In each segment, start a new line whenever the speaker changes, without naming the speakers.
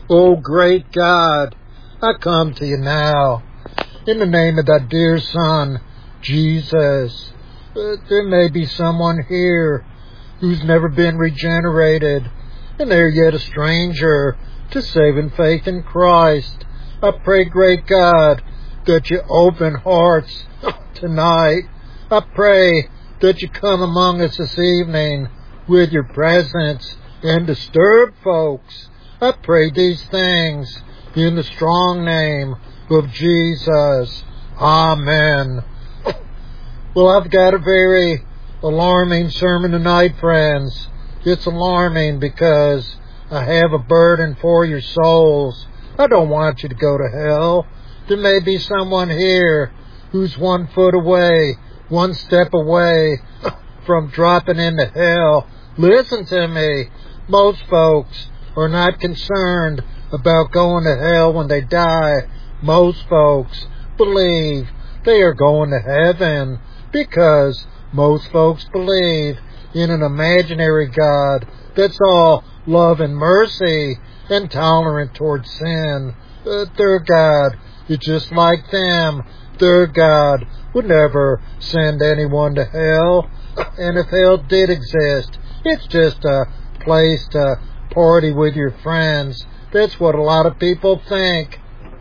Oh, great God, I come to you now in the name of that dear Son, Jesus. There may be someone here who's never been regenerated, and they're yet a stranger to saving faith in Christ. I pray, great God, that you open hearts tonight. I pray that you come among us this evening with your presence and disturb folks. I pray these things in the strong name of Jesus. Amen. Well, I've got a very alarming sermon tonight, friends. It's alarming because I have a burden for your souls. I don't want you to go to hell. There may be someone here who's 1 foot away, 1 step away from dropping into hell. Listen to me. Most folks are not concerned about going to hell when they die. Most folks believe they are going to heaven because most folks believe in an imaginary God that's all love and mercy and tolerant towards sin. Their God is just like them. Their God would never send anyone to hell. And if hell did exist, it's just a place to party with your friends. That's what a lot of people think.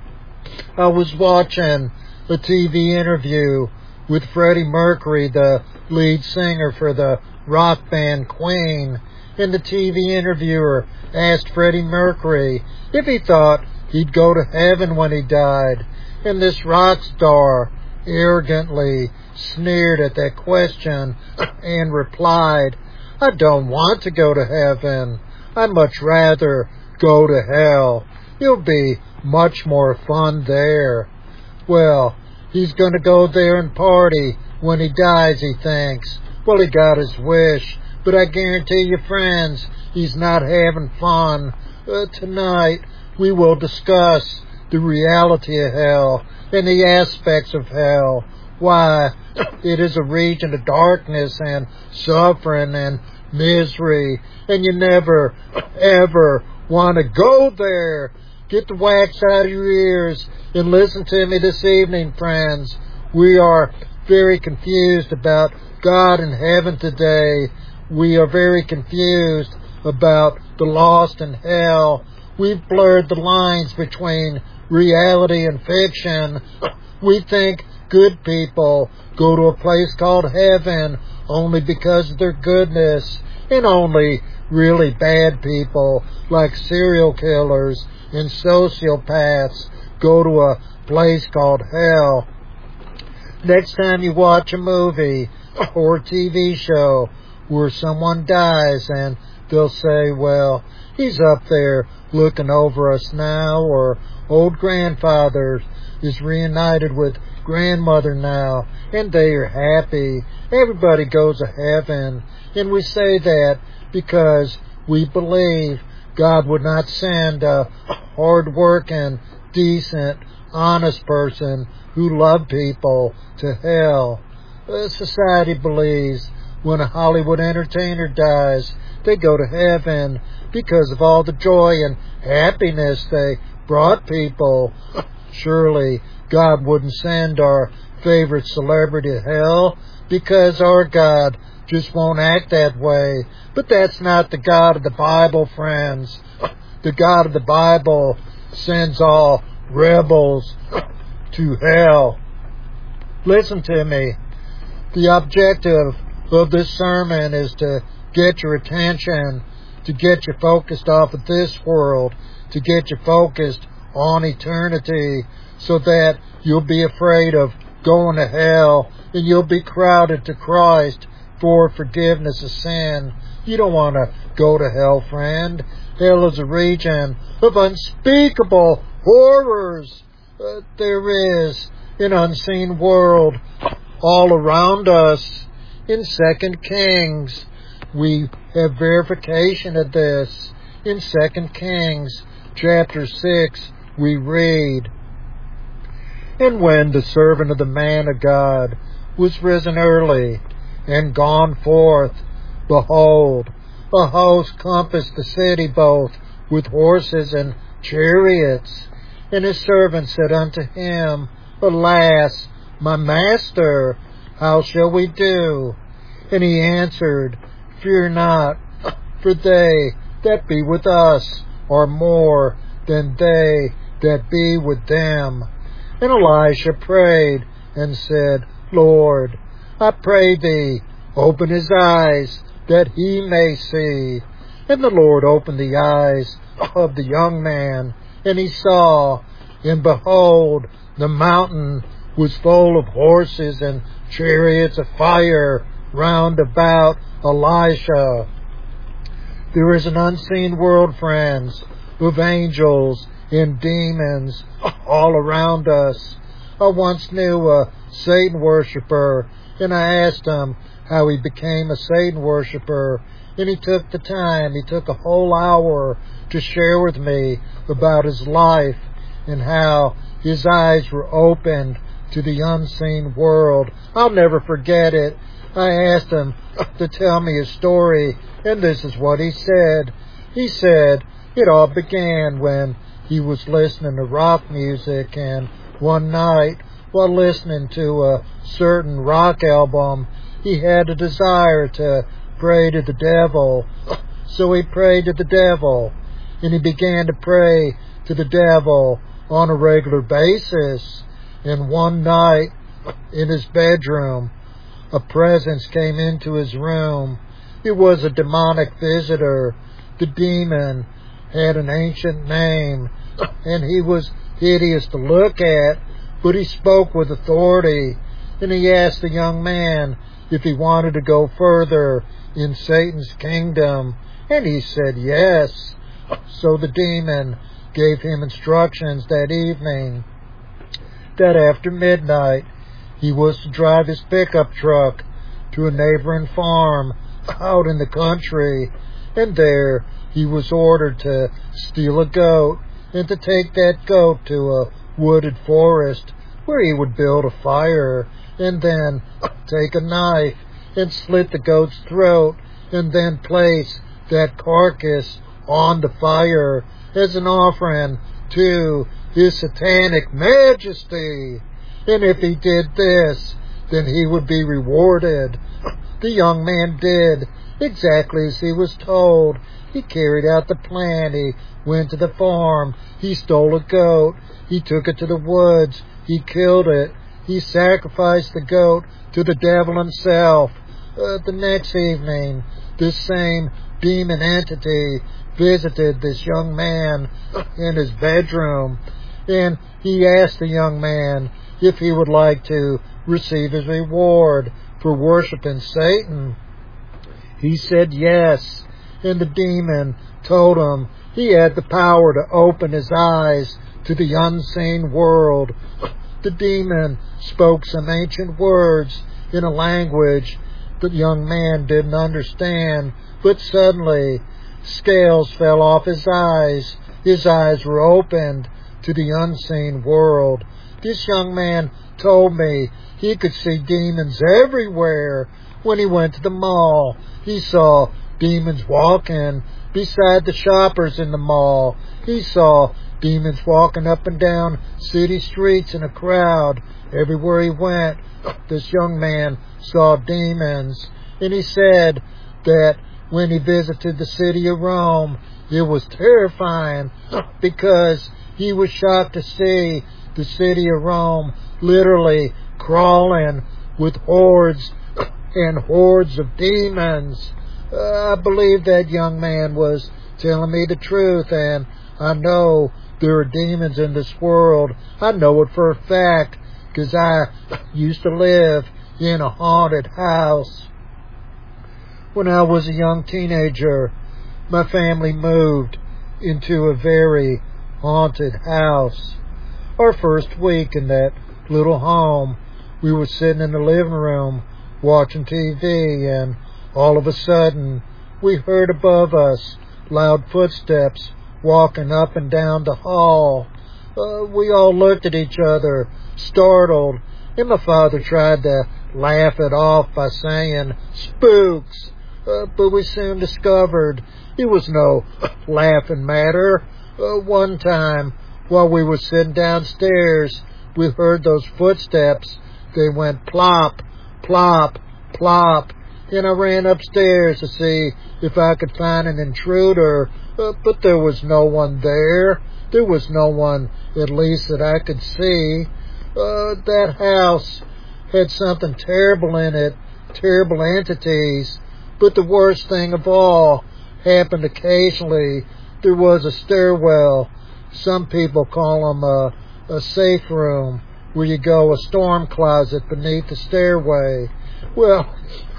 I was watching a TV interview with Freddie Mercury, the lead singer for the rock band Queen, and the TV interviewer asked Freddie Mercury if he thought he'd go to heaven when he died, and this rock star arrogantly sneered at that question and replied, "I don't want to go to heaven. I'd much rather go to hell. It'll be much more fun there." Well, he's going to go there and party when he dies, he thinks. Well, he got his wish, but I guarantee you, friends, he's not having fun. Tonight, we will discuss the reality of hell and the aspects of hell. Why, it is a region of darkness and suffering and misery, and you never, ever want to go there. Get the wax out of your ears and listen to me this evening, friends. We are very confused about God in heaven today. We are very confused about the lost in hell. We've blurred the lines between reality and fiction. We think good people go to a place called heaven only because of their goodness, and only really bad people like serial killers and sociopaths go to a place called hell. Next time you watch a movie or a TV show where someone dies and they'll say, well, he's up there looking over us now, or old grandfather is reunited with grandmother now and they are happy. Everybody goes to heaven. And we say that because we believe God would not send a hard-working, decent, honest person who loved people to hell. Society believes when a Hollywood entertainer dies, they go to heaven because of all the joy and happiness they brought people. Surely God wouldn't send our favorite celebrity to hell because our God just won't act that way. But that's not the God of the Bible, friends. The God of the Bible sends all rebels to hell. Listen to me. The objective of this sermon is to get your attention, to get you focused off of this world, to get you focused on eternity, so that you'll be afraid of going to hell and you'll be crowded to Christ for forgiveness of sin. You don't want to go to hell, friend. Hell is a region of unspeakable horrors. There is an unseen world all around us. In 2 Kings, we have verification of this. In 2 Kings, chapter 6, we read, "And when the servant of the man of God was risen early and gone forth, behold, a host compassed the city both with horses and chariots. And his servant said unto him, Alas, my master, how shall we do? And he answered, Fear not, for they that be with us are more than they that be with them. And Elisha prayed and said, Lord, I pray thee, open his eyes, that he may see. And the Lord opened the eyes of the young man, and he saw, and behold, the mountain was full of horses and chariots of fire round about Elisha. There is an unseen world, friends, of angels and demons all around us. I once knew a Satan worshiper, and I asked him how he became a Satan worshiper, and he took the time, he took a whole hour to share with me about his life and how his eyes were opened to the unseen world. I'll never forget it. I asked him to tell me his story, and this is what he said. He said it all began when he was listening to rock music, and one night, while listening to a certain rock album, he had a desire to pray to the devil. So he prayed to the devil, and he began to pray to the devil on a regular basis. And one night, in his bedroom, a presence came into his room. It was a demonic visitor. The demon had an ancient name, and he was hideous to look at, but he spoke with authority. And he asked the young man if he wanted to go further in Satan's kingdom, and he said yes. So the demon gave him instructions that evening that after midnight he was to drive his pickup truck to a neighboring farm out in the country, and there he was ordered to steal a goat and to take that goat to a wooded forest where he would build a fire, and then take a knife and slit the goat's throat, and then place that carcass on the fire as an offering to his satanic majesty. And if he did this, then he would be rewarded. The young man did exactly as he was told. He carried out the plan. He went to the farm. He stole a goat. He took it to the woods. He killed it. He sacrificed the goat to the devil himself. The next evening, this same demon entity visited this young man in his bedroom, and he asked the young man if he would like to receive his reward for worshiping Satan. He said yes, and the demon told him he had the power to open his eyes to the unseen world. The demon spoke some ancient words in a language the young man didn't understand, but suddenly scales fell off his eyes. His eyes were opened to the unseen world. This young man told me he could see demons everywhere. When he went to the mall, he saw demons walking beside the shoppers in the mall. He saw demons walking up and down city streets in a crowd. Everywhere he went, this young man saw demons. And he said that when he visited the city of Rome, it was terrifying because he was shocked to see the city of Rome literally crawling with hordes and hordes of demons. I believe that young man was telling me the truth, and I know there are demons in this world. I know it for a fact because I used to live in a haunted house. When I was a young teenager, my family moved into a very haunted house. Our first week in that little home, we were sitting in the living room watching TV, and all of a sudden, we heard above us loud footsteps walking up and down the hall. We all looked at each other, startled, and my father tried to laugh it off by saying, "Spooks." But we soon discovered it was no laughing matter. One time, while we were sitting downstairs, we heard those footsteps. They went plop, plop, plop, and I ran upstairs to see if I could find an intruder, but there was no one there. There was no one, at least that I could see. That house had something terrible in it, terrible entities, but the worst thing of all happened occasionally. There was a stairwell. Some people call them a safe room, where you go, a storm closet beneath the stairway. Well,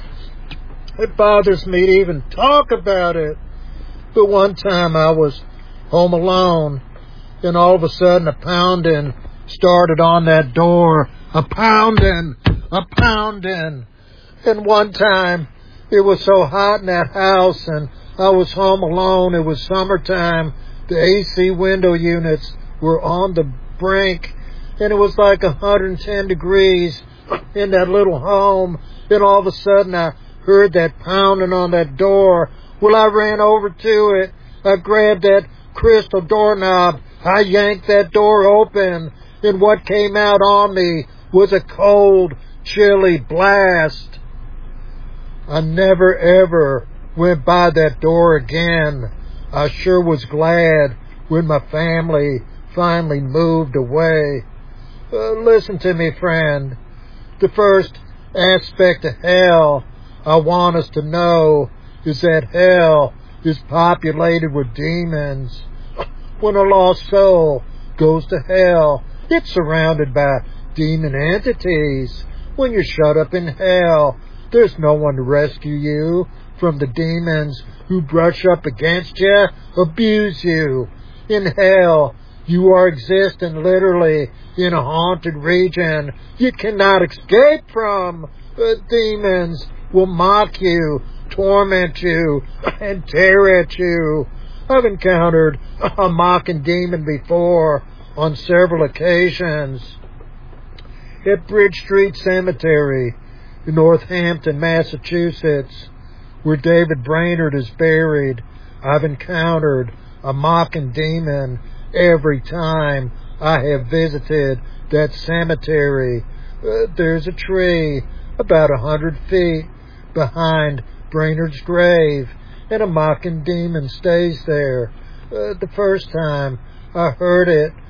it bothers me to even talk about it. But one time I was home alone, and all of a sudden a pounding started on that door. A pounding, a pounding. And one time it was so hot in that house, and I was home alone. It was summertime. The AC window units were on the brink, and it was like 110 degrees in that little home. And all of a sudden I heard that pounding on that door. Well, I ran over to it. I grabbed that crystal doorknob. I yanked that door open, and what came out on me was a cold, chilly blast. I never ever went by that door again. I sure was glad when my family finally moved away. Listen to me, friend. The first aspect of hell I want us to know is that hell is populated with demons. When a lost soul goes to hell, it's surrounded by demon entities. When you're shut up in hell, there's no one to rescue you from the demons who brush up against you, abuse you. In hell, you are existing literally in a haunted region you cannot escape from. Demons will mock you, torment you, and tear at you. I've encountered a mocking demon before on several occasions. At Bridge Street Cemetery in Northampton, Massachusetts, where David Brainerd is buried, I've encountered a mocking demon every time I have visited that cemetery. There's a tree about 100 feet behind Brainerd's grave, and a mocking demon stays there. The first time I heard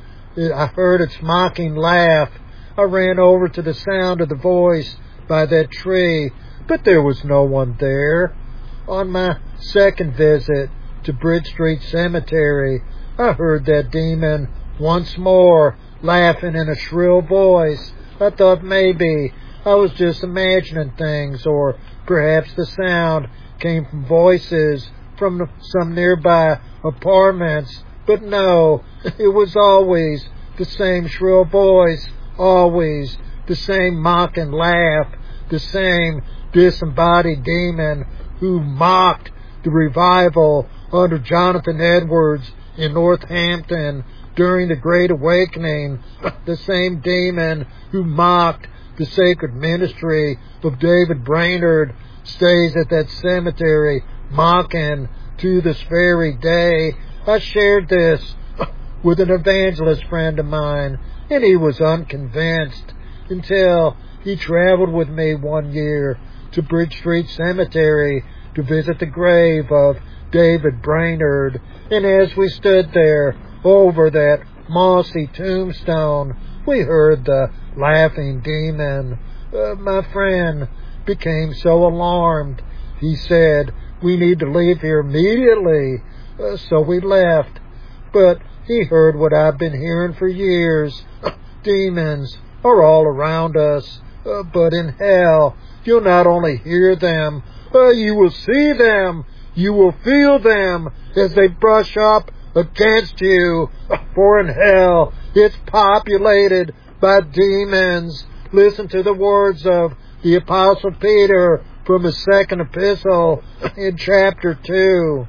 its mocking laugh. I ran over to the sound of the voice by that tree, but there was no one there. On my second visit to Bridge Street Cemetery, I heard that demon once more, laughing in a shrill voice. I thought maybe I was just imagining things, or perhaps the sound came from voices from some nearby apartments. But no, it was always the same shrill voice, always the same mocking laugh, the same disembodied demon who mocked the revival under Jonathan Edwards in Northampton during the Great Awakening, the same demon who mocked the sacred ministry of David Brainerd stays at that cemetery mocking to this very day. I shared this with an evangelist friend of mine, and he was unconvinced until he traveled with me one year to Bridge Street Cemetery to visit the grave of David Brainerd. And as we stood there over that mossy tombstone, we heard the laughing demon. My friend became so alarmed. He said, "We need to leave here immediately." So we left. But he heard what I've been hearing for years. Demons are all around us. But in hell, you'll not only hear them, you will see them. You will feel them as they brush up against you. For in hell, it's populated by demons. Listen to the words of the Apostle Peter from his second epistle in chapter 2.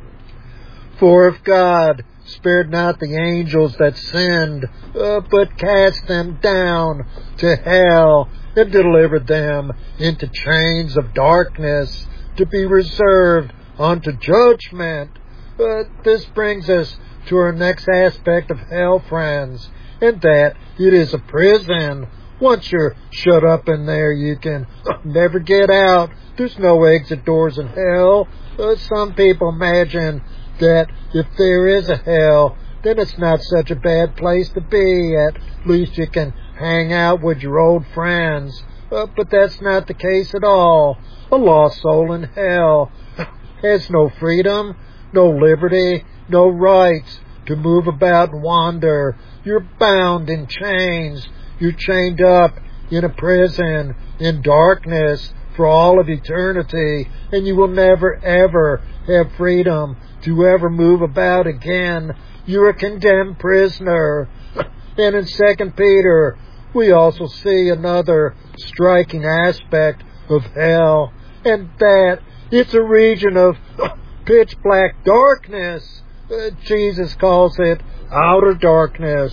For if God spared not the angels that sinned, but cast them down to hell and delivered them into chains of darkness to be reserved unto judgment. This brings us to our next aspect of hell, friends, and that it is a prison. Once you're shut up in there, you can never get out. There's no exit doors in hell. Some people imagine that if there is a hell, then it's not such a bad place to be. At least you can hang out with your old friends. But that's not the case at all. A lost soul in hell has no freedom, no liberty, no rights to move about and wander. You're bound in chains. You're chained up in a prison, in darkness, for all of eternity, and you will never, ever have freedom to ever move about again. You're a condemned prisoner. And in 2 Peter, we also see another striking aspect of hell, and that it's a region of pitch black darkness. Jesus calls it outer darkness,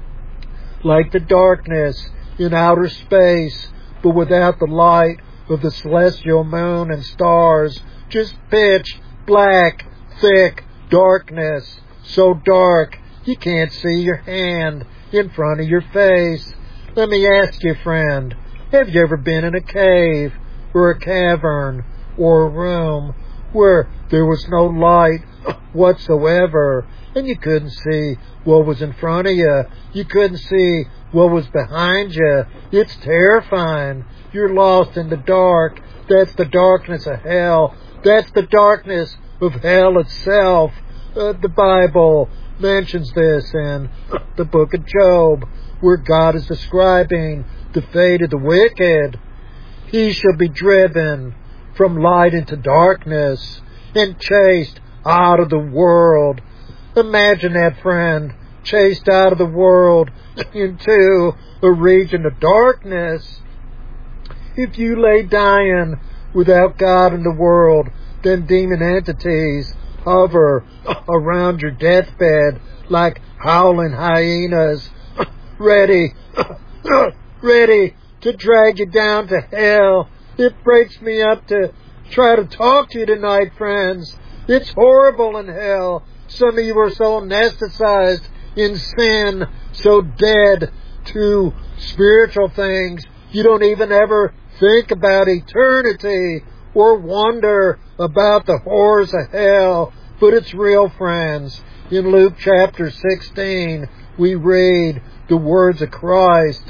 like the darkness in outer space, but without the light of the celestial moon and stars. Just pitch black, thick darkness, so dark you can't see your hand in front of your face. Let me ask you, friend, have you ever been in a cave or a cavern or a room where there was no light whatsoever, and you couldn't see what was in front of you? You couldn't see what was behind you. It's terrifying. You're lost in the dark. That's the darkness of hell. That's the darkness of hell itself. The Bible mentions this in the book of Job, where God is describing the fate of the wicked. He shall be driven from light into darkness and chased out of the world. Imagine that, friend, chased out of the world into a region of darkness. If you lay dying without God in the world, then demon entities hover around your deathbed like howling hyenas, ready to drag you down to hell. It breaks me up to try to talk to you tonight, friends. It's horrible in hell. Some of you are so anesthetized in sin, so dead to spiritual things, you don't even ever think about eternity or wonder about the horrors of hell. But it's real, friends. In Luke chapter 16, we read the words of Christ.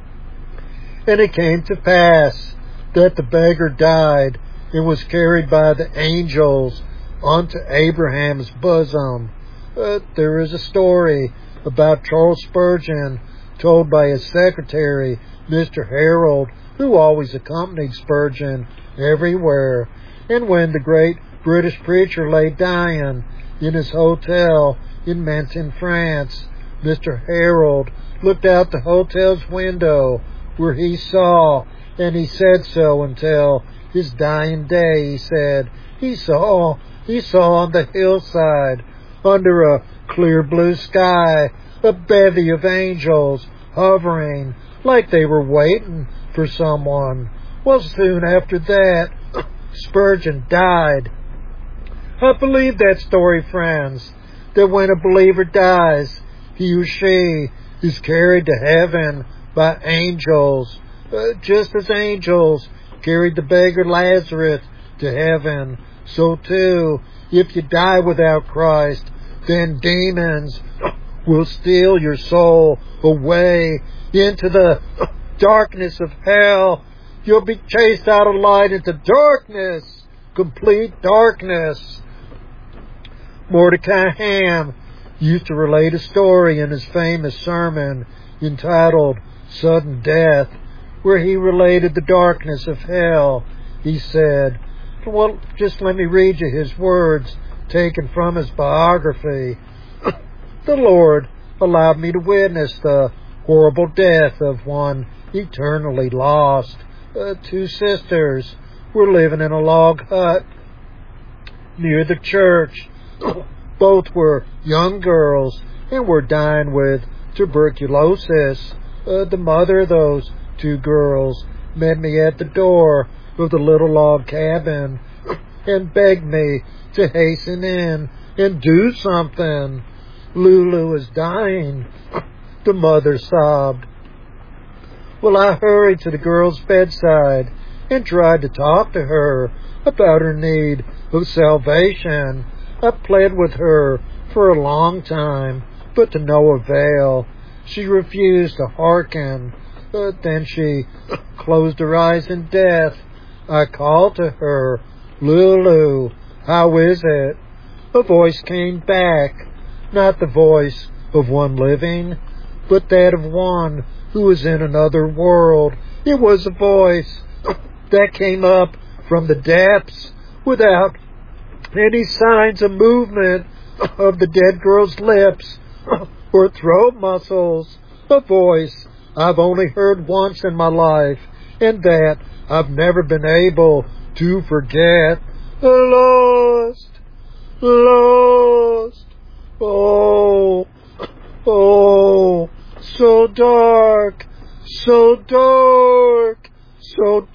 And it came to pass that the beggar died and was carried by the angels unto Abraham's bosom. There is a story about Charles Spurgeon told by his secretary, Mr. Harold, who always accompanied Spurgeon everywhere. And when the great British preacher lay dying in his hotel in Menton, France, Mr. Harold looked out the hotel's window where he saw, and he said so until his dying day, he said, he saw on the hillside, under a clear blue sky, a bevy of angels hovering like they were waiting for someone. Well, soon after that, Spurgeon died. I believe that story, friends, that when a believer dies, he or she is carried to heaven by angels, just as angels carried the beggar Lazarus to heaven. So too, if you die without Christ, then demons will steal your soul away into the darkness of hell. You'll be chased out of light into darkness, complete darkness. Mordecai Ham used to relate a story in his famous sermon entitled Sudden Death, where he related the darkness of hell. He said, well, just let me read you his words taken from his biography. The Lord allowed me to witness the horrible death of one eternally lost. 2 sisters were living in a log hut near the church. Both were young girls and were dying with tuberculosis. The mother of those 2 girls met me at the door of the little log cabin and begged me to hasten in and do something. Lulu is dying, the mother sobbed. Well, I hurried to the girl's bedside and tried to talk to her about her need of salvation. I pled with her for a long time, but to no avail. She refused to hearken. Then she closed her eyes in death. I called to her, Lulu, how is it? A voice came back, not the voice of one living, but that of one who is in another world. It was a voice that came up from the depths without any signs of movement of the dead girl's lips or throat muscles. A voice I've only heard once in my life, and that I've never been able to forget. Lost, lost, oh, oh, so dark, so dark, so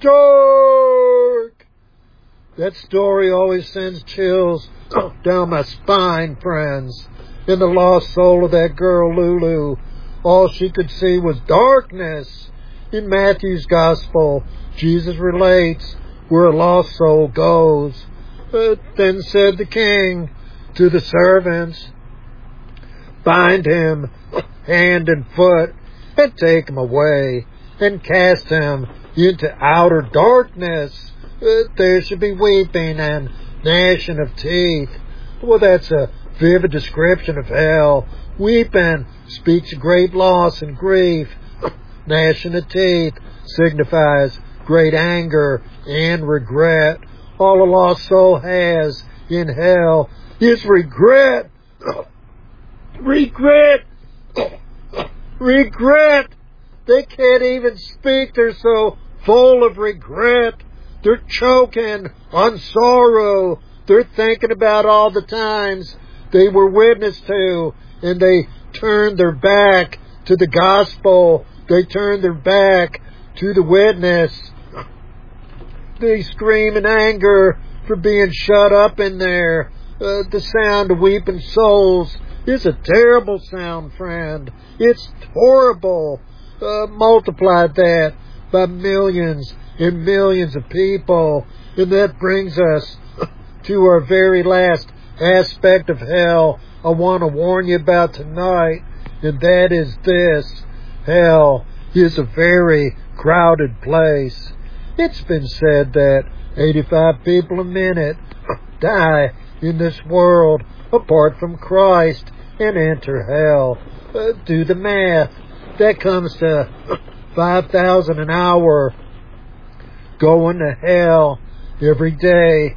dark. That story always sends chills down my spine, friends. In the lost soul of that girl, Lulu, all she could see was darkness. In Matthew's Gospel, Jesus relates where a lost soul goes. Then said the king to the servants, bind him hand and foot, and take him away, and cast him into outer darkness. There should be weeping and gnashing of teeth. Well, that's a vivid description of hell. Weeping speaks of great loss and grief. Gnashing of teeth signifies great anger and regret. All a lost soul has in hell is regret. Regret. Regret. They can't even speak. They're so full of regret. They're choking on sorrow. They're thinking about all the times they were witness to, and they turned their back to the gospel. They turned their back to the witness. They scream in anger for being shut up in there. The sound of weeping souls is a terrible sound, friend. It's horrible. Multiply that by millions and millions of people, and that brings us to our very last aspect of hell I want to warn you about tonight, and that is this. Hell is a very crowded place. It's been said that 85 people a minute die in this world apart from Christ and enter hell. Do the math. That comes to 5,000 an hour going to hell every day.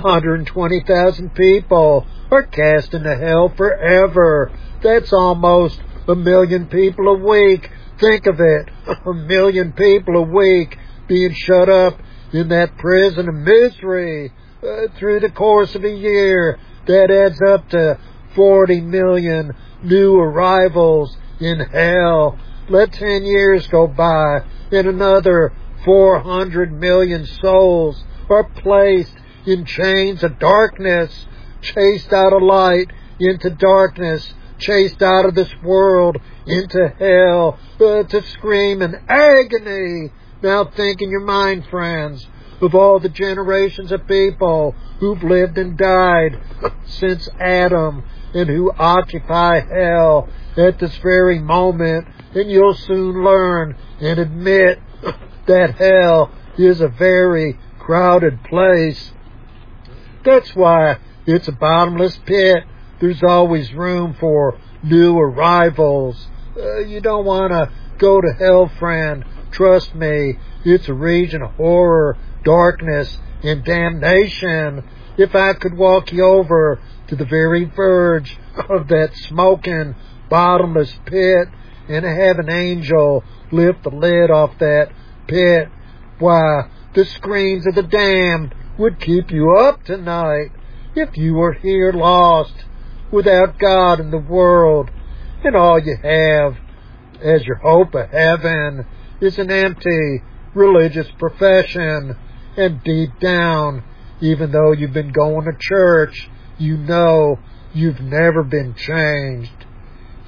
120,000 people are cast into hell forever. That's almost 1 million people a week. Think of it, 1 million people a week being shut up in that prison of misery through the course of a year. That adds up to 40 million new arrivals in hell. Let 10 years go by and another 400 million souls are placed in chains of darkness, chased out of light into darkness, chased out of this world into hell, to scream in agony. Now think in your mind, friends, of all the generations of people who've lived and died since Adam and who occupy hell at this very moment, and you'll soon learn and admit that hell is a very crowded place. That's why it's a bottomless pit. There's always room for new arrivals. You don't want to go to hell, friend. Trust me, it's a region of horror, darkness, and damnation. If I could walk you over to the very verge of that smoking, bottomless pit and have an angel lift the lid off that pit, why, the screams of the damned would keep you up tonight. If you were here lost, without God in the world, and all you have as your hope of heaven is an empty religious profession, and deep down, even though you've been going to church, you know you've never been changed.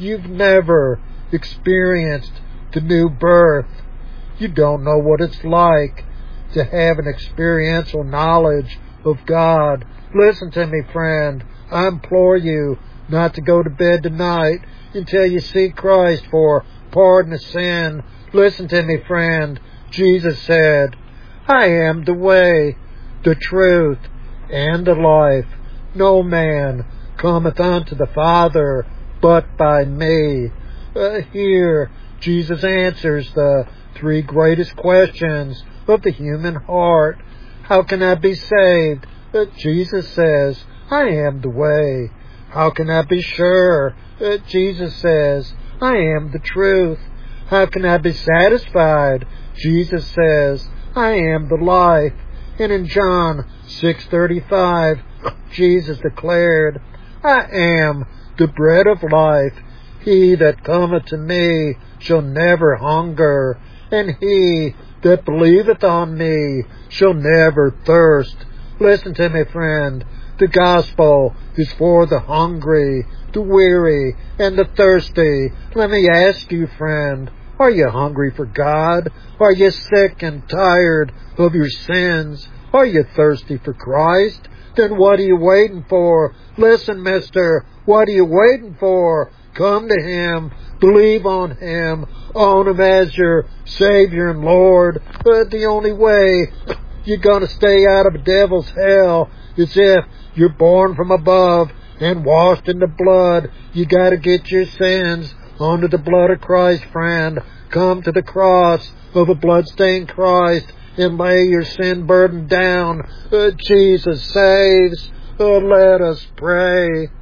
you've never experienced the new birth. You don't know what it's like to have an experiential knowledge of God. Listen to me, friend. I implore you not to go to bed tonight until you see Christ for pardon of sin. Listen to me, friend. Jesus said, I am the way, the truth, and the life. No man cometh unto the Father but by me. Here, Jesus answers the three greatest questions of the human heart. How can I be saved? Jesus says, I am the way. How can I be sure? Jesus says, I am the truth. How can I be satisfied? Jesus says, I am the life. And in John 6:35, Jesus declared, I am the bread of life. He that cometh to me shall never hunger, and he that believeth on me shall never thirst. Listen to me, friend. The gospel is for the hungry, the weary, and the thirsty. Let me ask you, friend, are you hungry for God? Are you sick and tired of your sins? Are you thirsty for Christ? Then what are you waiting for? Listen, mister, what are you waiting for? Come to Him, believe on Him, own Him as your Savior and Lord. But the only way you're going to stay out of the devil's hell is if you're born from above and washed in the blood. You got to get your sins under the blood of Christ, friend. Come to the cross of a bloodstained Christ and lay your sin burden down. Jesus saves. Let us pray.